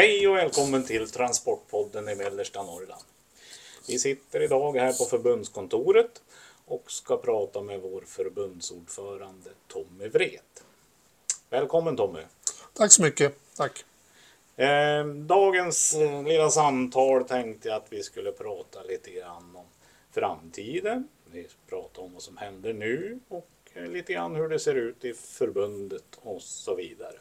Hej och välkommen till Transportpodden i mellersta Norrland. Vi sitter idag här på förbundskontoret och ska prata med vår förbundsordförande Tommy Wret. Välkommen Tommy. Tack så mycket. Tack. Dagens lilla samtal tänkte jag att vi skulle prata lite grann om framtiden. Vi pratar om vad som händer nu och lite grann hur det ser ut i förbundet och så vidare.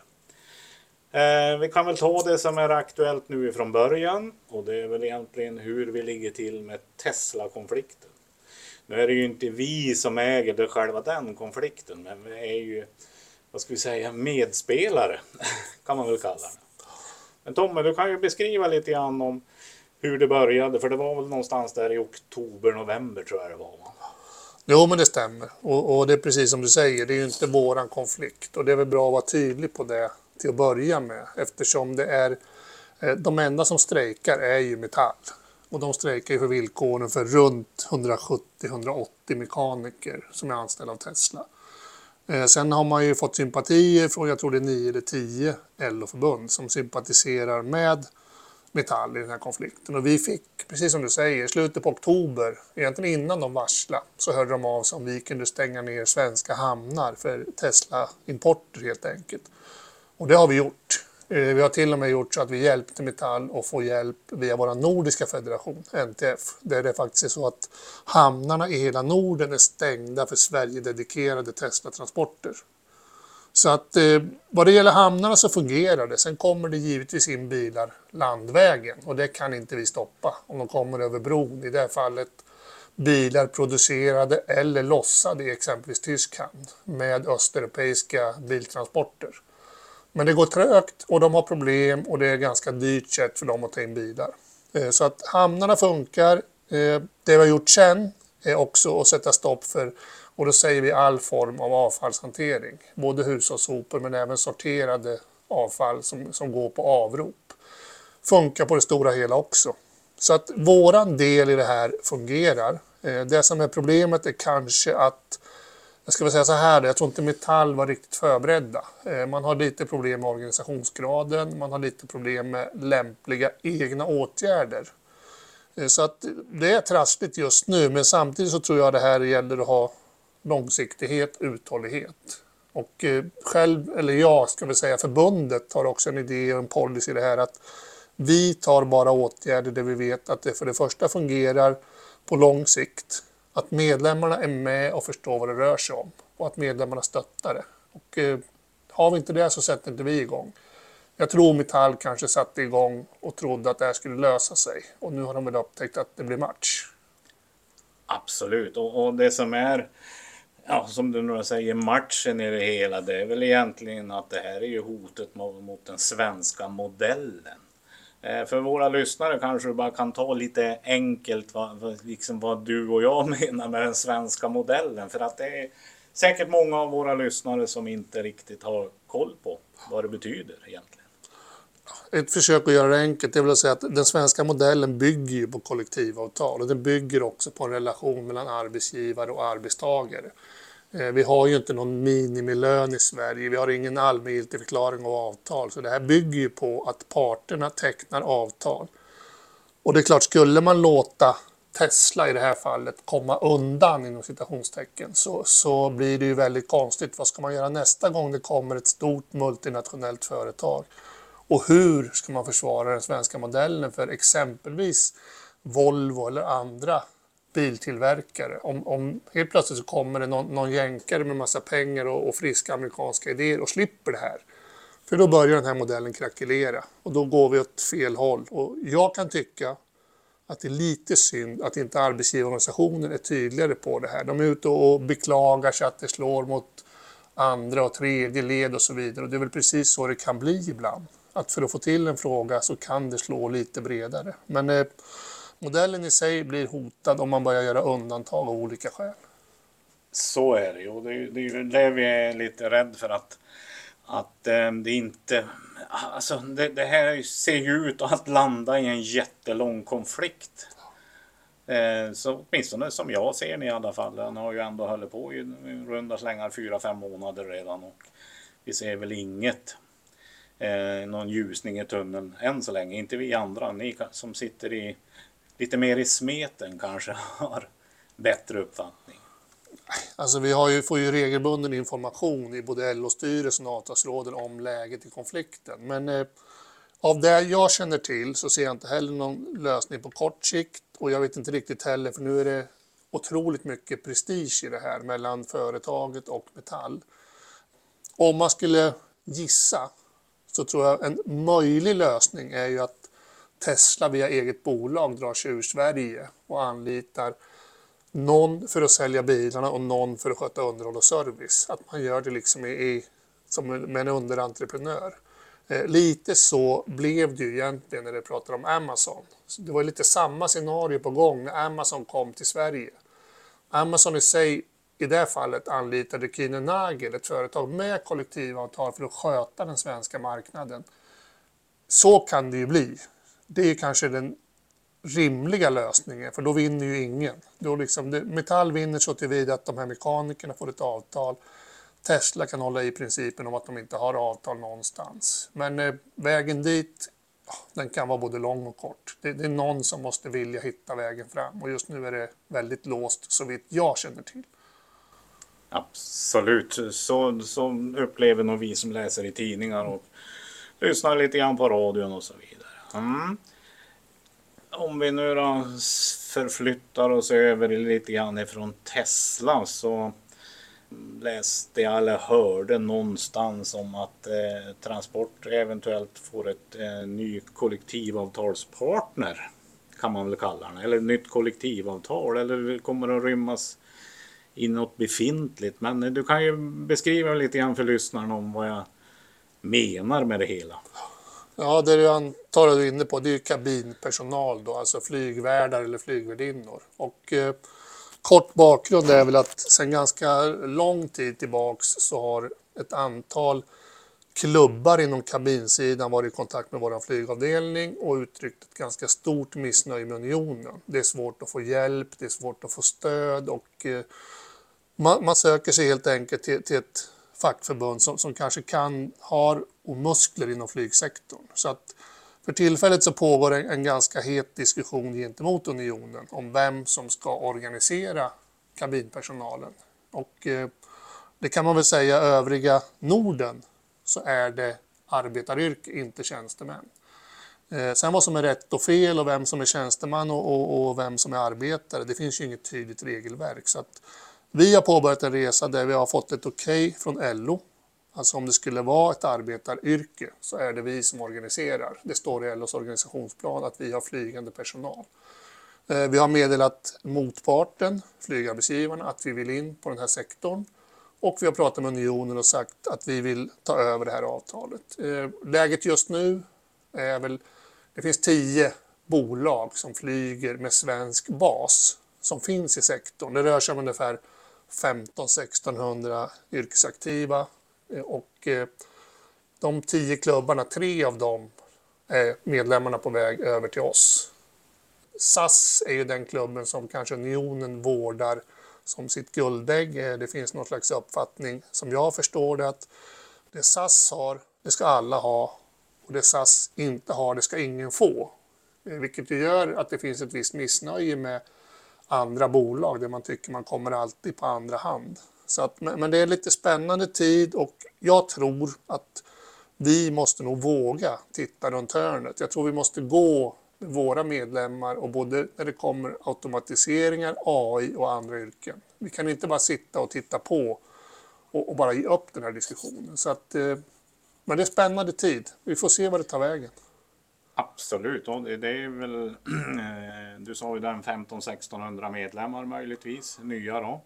Vi kan väl ta det som är aktuellt nu ifrån början, och det är väl egentligen hur vi ligger till med Tesla-konflikten. Nu är det ju inte vi som äger själva den konflikten, men vi är ju, vad ska vi säga, medspelare kan man väl kalla det. Men Tommy, du kan ju beskriva lite grann om hur det började, för det var väl någonstans där i oktober-november tror jag det var, va? Jo, men det stämmer. Och det är precis som du säger, det är ju inte våran konflikt. Och det är väl bra att vara tydlig på det till att börja med. Eftersom det är de enda som strejkar är ju Metall. Och de strejkar ju för villkoren för runt 170-180 mekaniker som är anställda av Tesla. Sen har man ju fått sympatier från, jag tror det är 9 eller 10 LO-förbund som sympatiserar med Metall i den här konflikten. Och vi fick, precis som du säger, i slutet på oktober, egentligen innan de varslade, så hörde de av sig om vi kunde stänga ner svenska hamnar för Tesla-importer helt enkelt. Och det har vi gjort. Vi har till och med gjort så att vi hjälpte Metall och får hjälp via vår nordiska federation, NTF. Där det faktiskt är så att hamnarna i hela Norden är stängda för Sverige-dedikerade Tesla-transporter. Så att vad det gäller hamnarna så fungerar det. Sen kommer det givetvis in bilar landvägen och det kan inte vi stoppa om de kommer över bron. I det här fallet bilar producerade eller lossade i exempelvis Tyskland med östeuropeiska biltransporter. Men det går trögt och de har problem och det är ganska dyrt sätt för dem att ta in bilar. Så att hamnarna funkar. Det vi har gjort sen är också att sätta stopp för, och då säger vi all form av avfallshantering. Både hushållssopor men även sorterade avfall som går på avrop. Funkar på det stora hela också. Så att våran del i det här fungerar. Det som är problemet är kanske att, jag ska väl säga så här, jag tror inte Metall var riktigt förberedda. Man har lite problem med organisationsgraden, man har lite problem med lämpliga egna åtgärder. Så att det är trassligt just nu, men samtidigt så tror jag det här gäller att ha långsiktighet, uthållighet. Och själv, eller jag ska väl säga förbundet har också en idé och en policy i det här att vi tar bara åtgärder där vi vet att det för det första fungerar på lång sikt. Att medlemmarna är med och förstår vad det rör sig om. Och att medlemmarna stöttar det. Och har vi inte det så sätter inte vi igång. Jag tror Metall kanske satte igång och trodde att det här skulle lösa sig. Och nu har de väl upptäckt att det blir match. Absolut, och det som är, ja, som du nu säger, matchen i det hela, det är väl egentligen att det här är ju hotet mot den svenska modellen. För våra lyssnare kanske du bara kan ta lite enkelt vad du och jag menar med den svenska modellen. För att det är säkert många av våra lyssnare som inte riktigt har koll på vad det betyder egentligen. Ett försök att göra det enkelt är väl att säga att den svenska modellen bygger ju på kollektivavtal. Och den bygger också på en relation mellan arbetsgivare och arbetstagare. Vi har ju inte någon minimilön i Sverige. Vi har ingen allmängiltig förklaring av avtal. Så det här bygger ju på att parterna tecknar avtal. Och det är klart, skulle man låta Tesla i det här fallet komma undan inom citationstecken så blir det ju väldigt konstigt. Vad ska man göra nästa gång det kommer ett stort multinationellt företag? Och hur ska man försvara den svenska modellen för exempelvis Volvo eller andra biltillverkare? Om helt plötsligt så kommer det någon jänkare med massa pengar och friska amerikanska idéer och slipper det här. För då börjar den här modellen krackelera och då går vi åt fel håll. Och jag kan tycka att det är lite synd att inte arbetsgivarorganisationen är tydligare på det här. De är ute och beklagar sig att det slår mot andra och tredje led och så vidare. Och det är väl precis så det kan bli ibland. Att för att få till en fråga så kan det slå lite bredare. Men modellen i sig blir hotad om man börjar göra undantag av olika skäl. Så är det ju. Det är ju det vi är lite rädd för att det inte... Alltså det här ser ju ut att landa i en jättelång konflikt. Så åtminstone som jag ser det i alla fall. Den har ju ändå hållit på i runda slängar 4-5 månader redan och vi ser väl inget någon ljusning i tunneln än så länge. Inte vi andra. Ni som sitter lite mer i smeten kanske har bättre uppfattning. Alltså får ju regelbunden information i både LO-styrelsen och avtalsråden om läget i konflikten. Men av det jag känner till så ser jag inte heller någon lösning på kort sikt. Och jag vet inte riktigt heller, för nu är det otroligt mycket prestige i det här mellan företaget och Metall. Om man skulle gissa så tror jag en möjlig lösning är ju att Tesla via eget bolag drar sig ur Sverige och anlitar någon för att sälja bilarna och någon för att sköta underhåll och service. Att man gör det liksom som med en underentreprenör. Lite så blev det ju egentligen när det pratar om Amazon. Så det var lite samma scenario på gång när Amazon kom till Sverige. Amazon i sig i det fallet anlitade Kühne+Nagel, ett företag med kollektivavtal för att sköta den svenska marknaden. Så kan det ju bli. Det är kanske den rimliga lösningen, för då vinner ju ingen. Då Metall vinner så tillvida att de här mekanikerna får ett avtal. Tesla kan hålla i principen om att de inte har avtal någonstans. Men vägen dit, den kan vara både lång och kort. Det är någon som måste vilja hitta vägen fram. Och just nu är det väldigt låst så vitt jag känner till. Absolut. Så upplever nog vi som läser i tidningar och lyssnar lite grann på radion och så vidare. Om vi nu då förflyttar oss över lite grann ifrån Tesla, så läste jag eller hörde någonstans om att Transport eventuellt får ett ny kollektivavtalspartner, kan man väl kalla den, eller nytt kollektivavtal, eller kommer att rymmas i något befintligt. Men du kan ju beskriva lite grann för lyssnarna om vad jag menar med det hela. Ja, det du antar att du är inne på, det är kabinpersonal då, alltså flygvärdar eller flygvärdinnor. Och kort bakgrund är väl att sedan ganska lång tid tillbaks så har ett antal klubbar inom kabinsidan varit i kontakt med vår flygavdelning och uttryckt ett ganska stort missnöje med unionen. Det är svårt att få hjälp, det är svårt att få stöd och man söker sig helt enkelt till ett fackförbund som kanske har muskler inom flygsektorn. Så att för tillfället så pågår en ganska het diskussion gentemot unionen om vem som ska organisera kabinpersonalen. Och det kan man väl säga, övriga Norden så är det arbetaryrke, inte tjänstemän. Sen vad som är rätt och fel och vem som är tjänsteman och vem som är arbetare, det finns ju inget tydligt regelverk. Så att vi har påbörjat en resa där vi har fått ett okej från LO. Alltså om det skulle vara ett arbetaryrke så är det vi som organiserar. Det står i LOs organisationsplan att vi har flygande personal. Vi har meddelat motparten, flygarbetsgivarna, att vi vill in på den här sektorn. Och vi har pratat med unionen och sagt att vi vill ta över det här avtalet. Läget just nu är väl, det finns 10 bolag som flyger med svensk bas som finns i sektorn. Det rör sig om ungefär 1500-1600 yrkesaktiva. Och de 10 klubbarna, 3 av dem är medlemmarna på väg över till oss. SAS är ju den klubben som kanske unionen vårdar som sitt guldägg. Det finns någon slags uppfattning som jag förstår det, att det SAS har, det ska alla ha, och det SAS inte har, det ska ingen få. Vilket gör att det finns ett visst missnöje med andra bolag där man tycker man kommer alltid på andra hand. Så att, men det är lite spännande tid och jag tror att vi måste nog våga titta runt hörnet. Jag tror vi måste gå med våra medlemmar och både när det kommer automatiseringar, AI och andra yrken. Vi kan inte bara sitta och titta på och bara ge upp den här diskussionen. Så att, men det är spännande tid. Vi får se vad det tar vägen. Absolut, och det är väl, du sa ju den 1500-1600 medlemmar möjligtvis, nya då.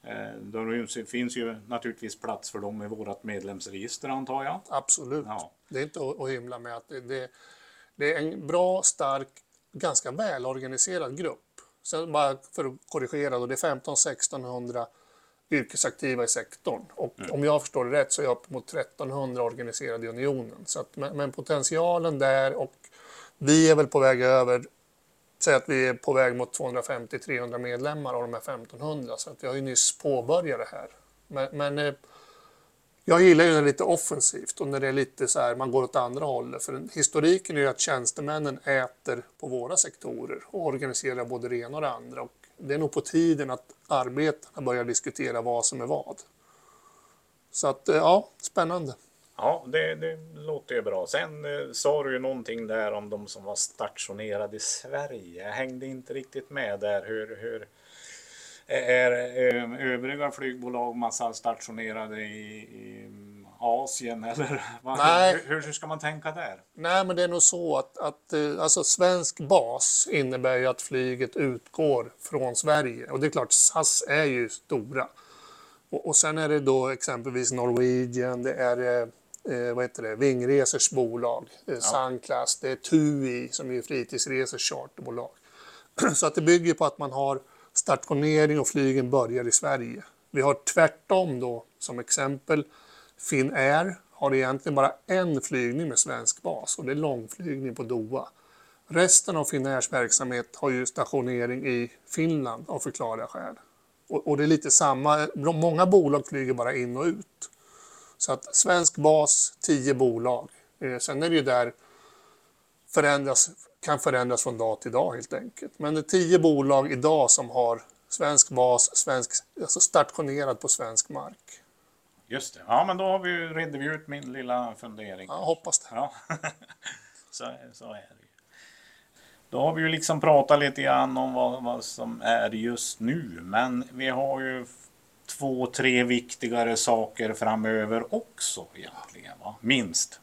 Det finns ju naturligtvis plats för dem i vårt medlemsregister, antar jag. Absolut, ja. Det är inte att hymla med att det är en bra, stark, ganska välorganiserad grupp. Sen bara för att korrigera då, det är 1500-1600 yrkesaktiva i sektorn. Och om jag förstår det rätt så är jag upp mot 1300 organiserade i unionen. Så att, men potentialen där, och vi är väl på väg över, säg att vi är på väg mot 250-300 medlemmar av de här 1500. Så att jag har ju nyss påbörjat det här. Men Jag gillar ju när det är lite offensivt och när det är lite så här, man går åt andra hållet. För historiken är ju att tjänstemännen äter på våra sektorer och organiserar både det ena och det andra. Och det är nog på tiden att arbetarna börjar diskutera vad som är vad. Så att, ja, spännande. Ja, det låter ju bra. Sen sa du ju någonting där om de som var stationerade i Sverige. Jag hängde inte riktigt med där. Hur är övriga flygbolag massa stationerade i Asien eller Nej. hur ska man tänka där? Nej, men det är nog så att alltså svensk bas innebär ju att flyget utgår från Sverige. Och det är klart, SAS är ju stora. Och sen är det då exempelvis Norwegian, det är Vingresers bolag, Sunclass, det är TUI som är fritidsresors charterbolag. Så att det bygger på att man har stationering och flygen börjar i Sverige. Vi har tvärtom då, som exempel, Finnair har egentligen bara en flygning med svensk bas och det är långflygning på Doha. Resten av Finnairs verksamhet har ju stationering i Finland av förklarliga skäl. Och det är lite samma, många bolag flyger bara in och ut. Så att svensk bas, 10 bolag. Sen är det ju där kan förändras från dag till dag helt enkelt. Men det är 10 bolag idag som har svensk bas, alltså stationerad på svensk mark. Just det. Ja, men då har redde vi ut min lilla fundering. Ja, hoppas det. Ja. så är det. Då har vi ju liksom pratat lite grann om vad som är just nu. Men vi har ju 2-3 viktigare saker framöver också egentligen. Va? Minst.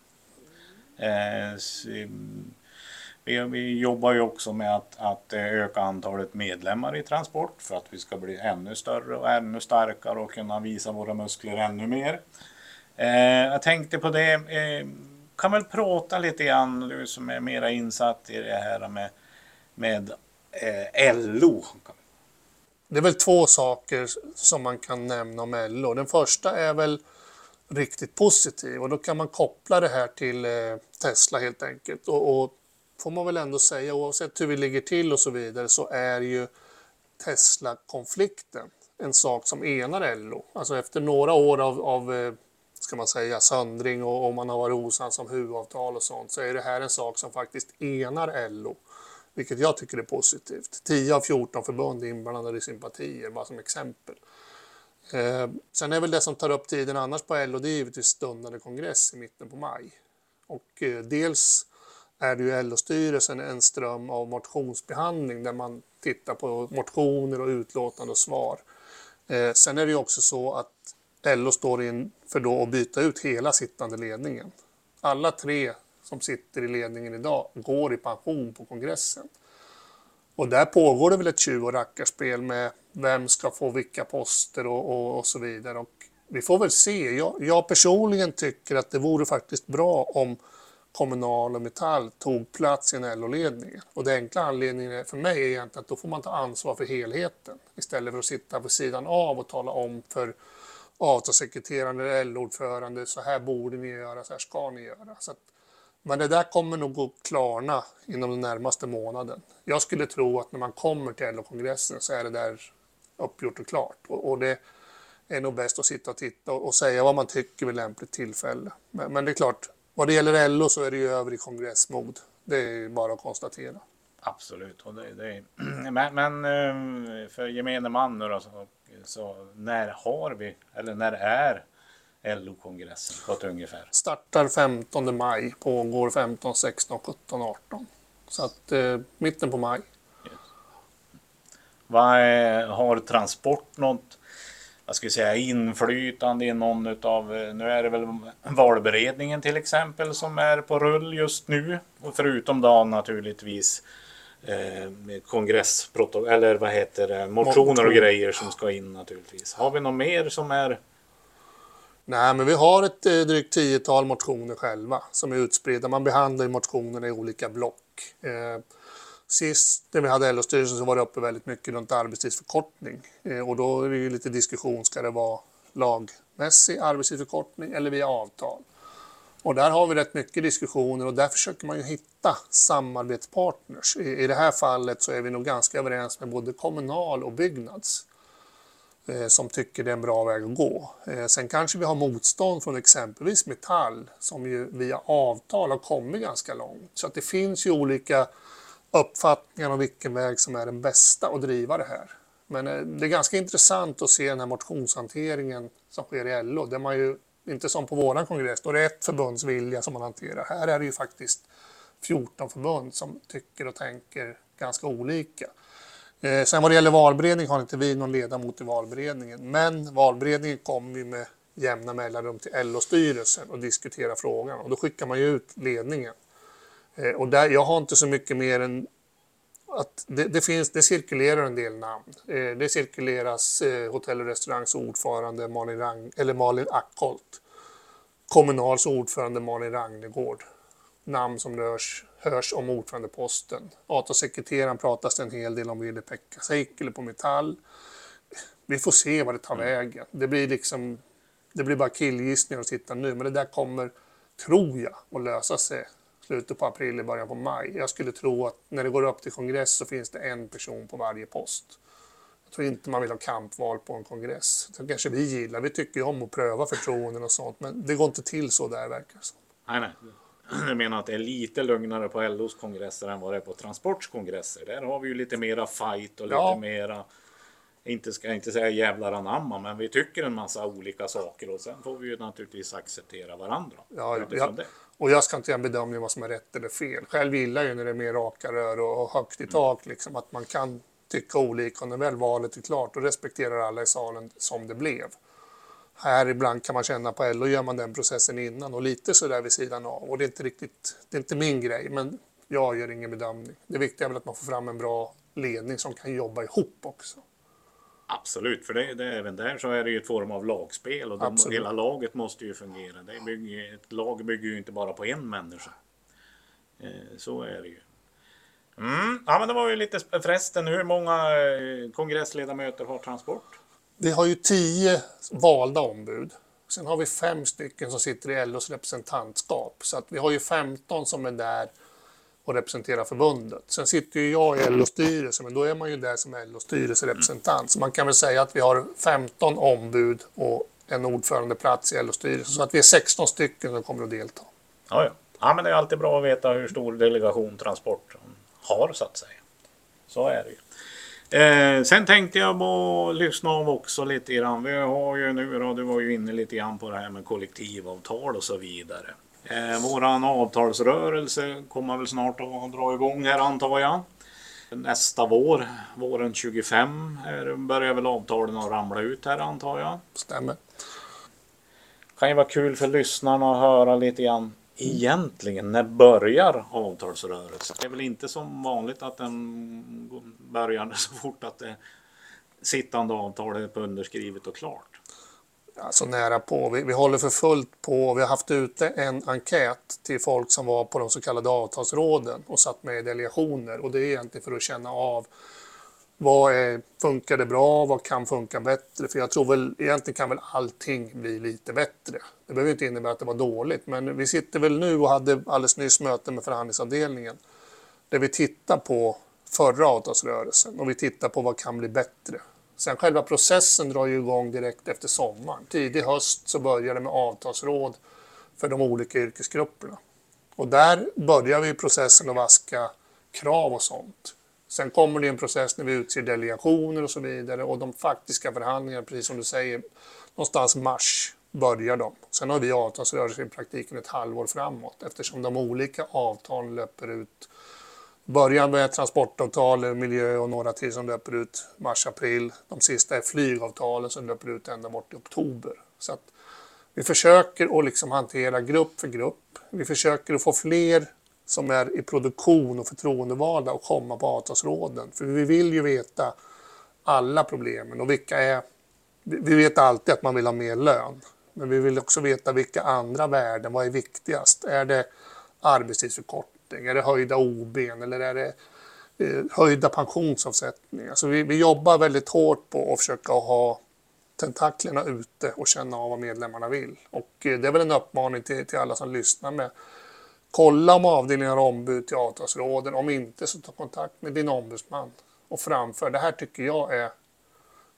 Vi jobbar ju också med att öka antalet medlemmar i Transport för att vi ska bli ännu större och ännu starkare och kunna visa våra muskler ännu mer. Jag tänkte på det, kan väl prata lite grann, du som är mera insatt i det här med LO. Det är väl 2 saker som man kan nämna om LO. Den första är väl riktigt positiv och då kan man koppla det här till Tesla helt enkelt. Och får man väl ändå säga, oavsett hur vi ligger till och så vidare, så är ju Tesla-konflikten en sak som enar LO. Alltså efter några år av ska man säga, söndring och man har varit osams om huvudavtal och sånt, så är det här en sak som faktiskt enar LO. Vilket jag tycker är positivt. 10 av 14 förbund är inblandade i sympatier, bara som exempel. Sen är väl det som tar upp tiden annars på LO, det är givetvis stundande kongress i mitten på maj. Och dels är det ju LO-styrelsen en ström av motionsbehandling där man tittar på motioner och utlåtande och svar. Sen är det ju också så att LO står inför då att byta ut hela sittande ledningen. Alla 3 som sitter i ledningen idag går i pension på kongressen. Och där pågår det väl ett tjuv- och rackarspel med vem ska få vilka poster och så vidare. Och vi får väl se. Jag personligen tycker att det vore faktiskt bra om Kommunal och Metall tog plats i en LO-ledning. Och det enkla anledningen för mig är egentligen att då får man ta ansvar för helheten. Istället för att sitta på sidan av och tala om för avtalssekreteraren eller LO-ordförande, så här borde ni göra, så här ska ni göra. Så att, men det där kommer nog att klarna inom den närmaste månaden. Jag skulle tro att när man kommer till LO-kongressen så är det där uppgjort och klart. Och det är nog bäst att sitta och titta och säga vad man tycker vid lämpligt tillfälle. Men det är klart, vad det gäller LO så är det ju över i kongressmod. Det är bara att konstatera. Absolut. Och men för gemene man nu då, så när är LO-kongressen på ett ungefär? Startar 15 maj, pågår 15, 16, 17, 18. Så att mitten på maj. Yes. Har Transport något, jag skulle säga, inflytande i någon utav, nu är det väl valberedningen till exempel som är på rull just nu, och förutom då naturligtvis kongressprotokoll, eller vad heter det, motioner och grejer som ska in naturligtvis. Har vi något mer som är? Nej, men vi har ett drygt 10-tal motioner själva som är utspridda. Man behandlar ju motionerna i olika block. Sist när vi hade LO-styrelsen så var det uppe väldigt mycket runt arbetstidsförkortning. Och då är det ju lite diskussion, ska det vara lagmässig arbetstidsförkortning eller via avtal? Och där har vi rätt mycket diskussioner och där försöker man ju hitta samarbetspartners. I det här fallet så är vi nog ganska överens med både Kommunal och Byggnads. som tycker det är en bra väg att gå. Sen kanske vi har motstånd från exempelvis Metall som ju via avtal har kommit ganska långt. Så att det finns ju olika uppfattningar om vilken väg som är den bästa att driva det här. Men det är ganska intressant att se den här motionshanteringen som sker i LO. Där man ju, inte som på våran kongress, då det är ett förbunds vilja som man hanterar. Här är det ju faktiskt 14 förbund som tycker och tänker ganska olika. Sen vad det gäller valberedning har inte vi någon ledamot i valberedningen. Men valberedningen kommer ju med jämna mellanrum till LO-styrelsen och diskuterar frågan. Och då skickar man ju ut ledningen. Och där, jag har inte så mycket mer än att det cirkulerar en del namn. Det cirkuleras Hotell- och restaurangs ordförande Malin Ackholt. Kommunals ordförande Malin Ragnegård. Namn som hörs om ordförandeposten. Avtalssekreteraren pratas det en hel del om Ville-Pekka Seikkilä på Metall. Vi får se vad det tar vägen. Det blir bara killgissningar att sitta nu. Men det där kommer, tror jag, att lösa sig slutet på april, i början på maj. Jag skulle tro att när det går upp till kongress så finns det en person på varje post. Jag tror inte man vill ha kampval på en kongress. Det kanske vi gillar. Vi tycker ju om att pröva förtroenden och sånt. Men det går inte till så där, verkar det som. Nej. Jag menar att det är lite lugnare på LOs kongresser än vad det är på Transports kongresser. Där har vi ju lite mera fight och lite mera, ska inte säga jävlar anamma, men vi tycker en massa olika saker och sen får vi ju naturligtvis acceptera varandra. Och jag ska inte göra en bedömning vad som är rätt eller fel. Själv gillar ju när det är mer raka rör och högt i tak, liksom, att man kan tycka olika. Och när väl valet är klart och respekterar alla i salen som det blev. Här ibland kan man känna på LO gör man den processen innan och lite så där vid sidan av. Och det är inte min grej, men jag gör ingen bedömning. Det viktiga är väl att man får fram en bra ledning som kan jobba ihop också. Absolut, för även där så är det ju ett form av lagspel och hela laget måste ju fungera. Ett lag bygger ju inte bara på en människa. Så är det ju. Ja, men det var ju lite förresten, hur många kongressledamöter har Transport? Vi har ju 10 valda ombud. Sen har vi 5 stycken som sitter i LOs representantskap. Så att vi har ju 15 som är där och representerar förbundet. Sen sitter ju jag i LO-styrelsen, men då är man ju där som LO-styrelserepresentant. Så man kan väl säga att vi har 15 ombud och en ordförandeplats i LO-styrelsen. Så att vi är 16 stycken som kommer att delta. Ja, men det är alltid bra att veta hur stor delegation Transport har, så att säga. Så är det ju. Sen tänkte jag bara lyssna av också lite grann. Vi har ju nu då, du var ju inne lite grann på det här med kollektivavtal och så vidare. Våran avtalsrörelse kommer väl snart att dra igång här, antar jag. Nästa våren 25 börjar väl avtalen att ramla ut här, antar jag. Stämmer. Kan ju vara kul för lyssnarna att höra lite grann. Egentligen, när börjar avtalsrörelsen? Det är väl inte som vanligt att den börjar så fort att det sittande avtalet är underskrivet och klart. Alltså nära på. Vi håller för fullt på. Vi har haft ute en enkät till folk som var på de så kallade avtalsråden och satt med i delegationer. Och det är egentligen för att känna av funkar det bra, vad kan funka bättre? För jag tror väl, egentligen kan väl allting bli lite bättre. Det behöver inte innebära att det var dåligt, men vi sitter väl nu och hade alldeles nyss möte med förhandlingsavdelningen där vi tittar på förra avtalsrörelsen och vi tittar på vad kan bli bättre. Sen själva processen drar ju igång direkt efter sommaren. Tidig höst så börjar det med avtalsråd för de olika yrkesgrupperna. Och där börjar vi processen att vaska krav och sånt. Sen kommer det en process när vi utser delegationer och så vidare. Och de faktiska förhandlingarna, precis som du säger, någonstans mars börjar de. Sen har vi avtalsrörelse i praktiken ett halvår framåt. Eftersom de olika avtalen löper ut. Början med transportavtal, miljö och några till som löper ut mars-april. De sista är flygavtalen som löper ut ända bort i oktober. Så att vi försöker att liksom hantera grupp för grupp. Vi försöker att få fler som är i produktion och förtroendevalda och komma på avtalsråden. För vi vill ju veta alla problemen och vilka är... Vi vet alltid att man vill ha mer lön. Men vi vill också veta vilka andra värden, vad är viktigast? Är det arbetstidsförkortning? Är det höjda OB:n? Eller är det höjda pensionsavsättningar? Så vi jobbar väldigt hårt på att försöka ha tentaklerna ute och känna av vad medlemmarna vill. Och det är väl en uppmaning till alla som lyssnar med. Kolla om avdelningen har ombud till avtalsråden. Om inte så ta kontakt med din ombudsman och framför. Det här tycker jag är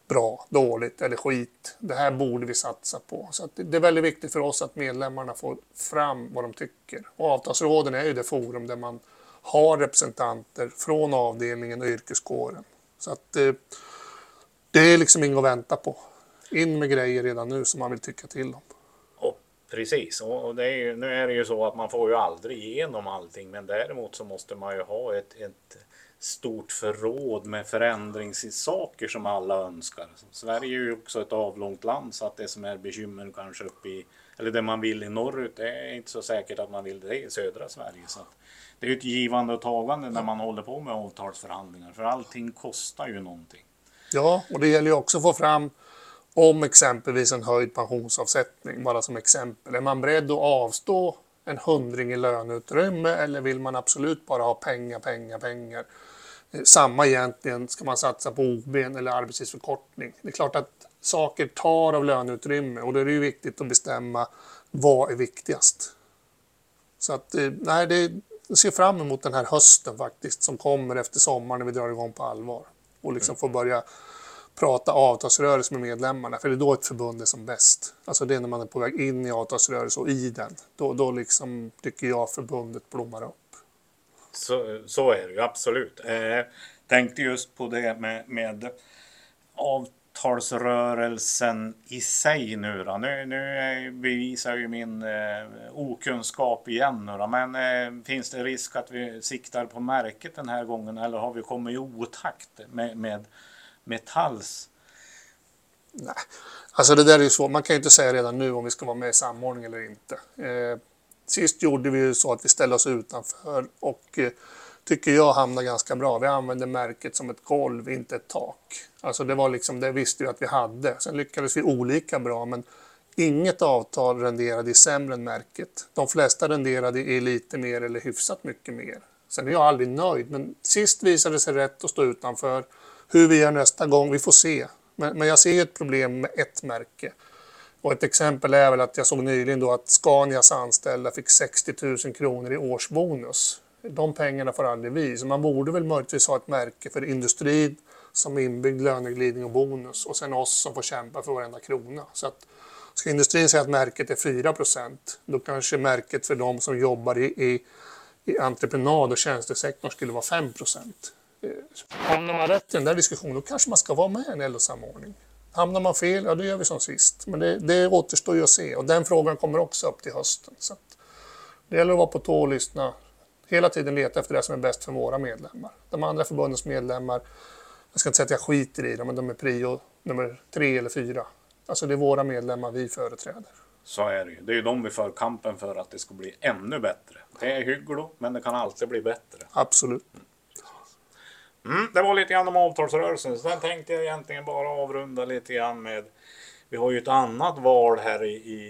bra, dåligt eller skit. Det här borde vi satsa på. Så att det är väldigt viktigt för oss att medlemmarna får fram vad de tycker. Och avtalsråden är ju det forum där man har representanter från avdelningen och yrkeskåren. Så att det är liksom inget att vänta på. In med grejer redan nu som man vill tycka till om. Precis, och det är ju, nu är det ju så att man får ju aldrig igenom allting, men däremot så måste man ju ha ett stort förråd med förändringssaker som alla önskar. Sverige är ju också ett avlångt land, så att det som är bekymmer kanske uppe i, eller det man vill i norrut, det är inte så säkert att man vill det i södra Sverige. Så att det är ju ett givande och tagande när man håller på med avtalsförhandlingar, för allting kostar ju någonting. Ja, och det gäller ju också att få fram om exempelvis en höjd pensionsavsättning, bara som exempel. Är man beredd att avstå en 100 i löneutrymme eller vill man absolut bara ha pengar? Samma egentligen, ska man satsa på OB eller arbetstidsförkortning. Det är klart att saker tar av löneutrymme och då är det ju viktigt att bestämma vad är viktigast. Så att, nej, jag ser fram emot den här hösten faktiskt som kommer efter sommaren när vi drar igång på allvar. Och liksom får börja prata avtalsrörelse med medlemmarna, för det är då ett förbund är som bäst. Alltså det är när man är på väg in i avtalsrörelse och i den. Då liksom tycker jag förbundet blommar upp. Så är det ju absolut. Tänkte just på det med avtalsrörelsen i sig nu då. Nu bevisar ju min okunskap igen nu då. Men finns det risk att vi siktar på märket den här gången, eller har vi kommit i otakt med Metalls? Nej, alltså det där är ju så. Man kan ju inte säga redan nu om vi ska vara med i samordning eller inte. Sist gjorde vi ju så att vi ställde oss utanför och tycker jag hamnar ganska bra. Vi använde märket som ett golv, inte ett tak. Alltså det var liksom, det visste vi att vi hade. Sen lyckades vi olika bra, men inget avtal renderade i sämre än märket. De flesta renderade i lite mer eller hyfsat mycket mer. Sen är jag aldrig nöjd, men sist visade det sig rätt att stå utanför. Hur vi gör nästa gång, vi får se. Men jag ser ett problem med ett märke. Och ett exempel är väl att jag såg nyligen då att Scanias anställda fick 60 000 kronor i årsbonus. De pengarna får aldrig vi. Så man borde väl möjligtvis ha ett märke för industrin som inbyggd löneglidning och bonus. Och sen oss som får kämpa för varenda krona. Så att ska industrin säga att märket är 4%, då kanske märket för de som jobbar i entreprenad och tjänstesektorn skulle vara 5%. Hamnar man rätt i den där diskussionen, då kanske man ska vara med i en LO-samordning. Hamnar man fel, ja då gör vi som sist. Men det återstår ju att se. Och den frågan kommer också upp till hösten. Så att det gäller att vara på tå och lyssna. Hela tiden leta efter det som är bäst för våra medlemmar. De andra förbundens medlemmar, jag ska inte säga att jag skiter i dem, men de är prio nummer 3 eller 4. Alltså det är våra medlemmar vi företräder. Så är det ju. Det är ju de vi för kampen för att det ska bli ännu bättre. Det är hyggligt, men det kan alltid bli bättre. Absolut. Det var lite grann om avtalsrörelsen. Sen tänkte jag egentligen bara avrunda lite grann med... Vi har ju ett annat val här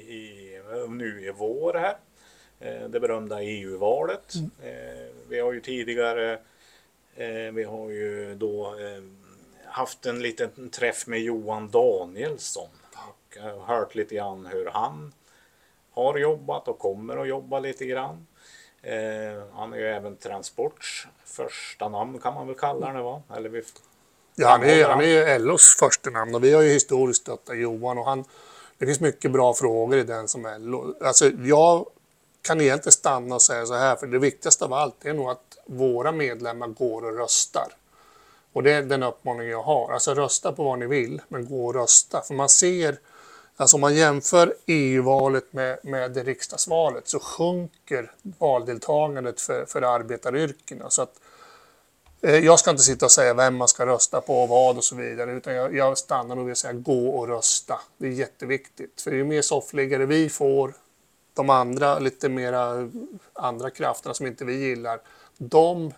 nu i vår här. Det berömda EU-valet. Vi har ju tidigare... Vi har ju då haft en liten träff med Johan Danielsson. Och hört lite grann hur han har jobbat och kommer att jobba lite grann. Han är ju även Transports första namn, kan man väl kalla det, va? Eller vi... Ja, han är ju LOs första namn och vi har ju historiskt stöttat Johan och det finns mycket bra frågor i den som LO. Alltså jag kan egentligen stanna och säga så här, för det viktigaste av allt är nog att våra medlemmar går och röstar. Och det är den uppmaning jag har. Alltså rösta på vad ni vill, men gå och rösta. För man ser, alltså om man jämför EU-valet med det riksdagsvalet så sjunker valdeltagandet för arbetaryrkena. Så att jag ska inte sitta och säga vem man ska rösta på och vad och så vidare, utan jag stannar och vill säga gå och rösta. Det är jätteviktigt, för ju mer soffliggare vi får, de andra lite mera andra krafterna som inte vi gillar, de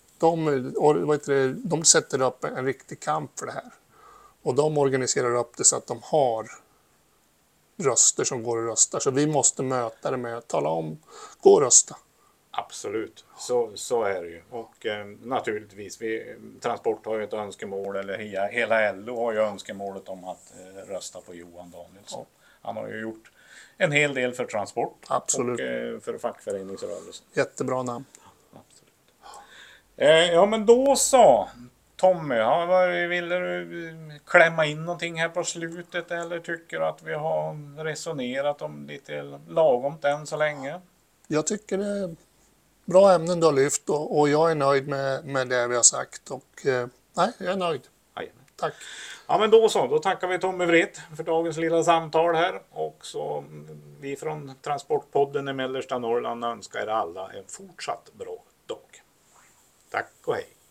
sätter upp en riktig kamp för det här. Och de organiserar upp det så att de har röster som går och röstar. Så vi måste möta det med att tala om, gå och rösta. Absolut, så är det ju. Och naturligtvis, Transport har ju ett önskemål, eller hela LO har ju önskemålet om att rösta på Johan Danielsson. Ja. Han har ju gjort en hel del för Transport. Absolut. Och för fackföreningsrörelsen. Jättebra namn. Absolut. Ja, men då så. Tommy, ville du klämma in någonting här på slutet eller tycker du att vi har resonerat om lite lagomt än så länge? Jag tycker det är bra ämnen du har lyft och jag är nöjd med det vi har sagt. Och nej, jag är nöjd. Jajamän. Tack. Ja men då så, då tackar vi Tommy Wright för dagens lilla samtal här och så vi från Transportpodden i mellersta Norrland önskar er alla en fortsatt bra dag. Tack och hej!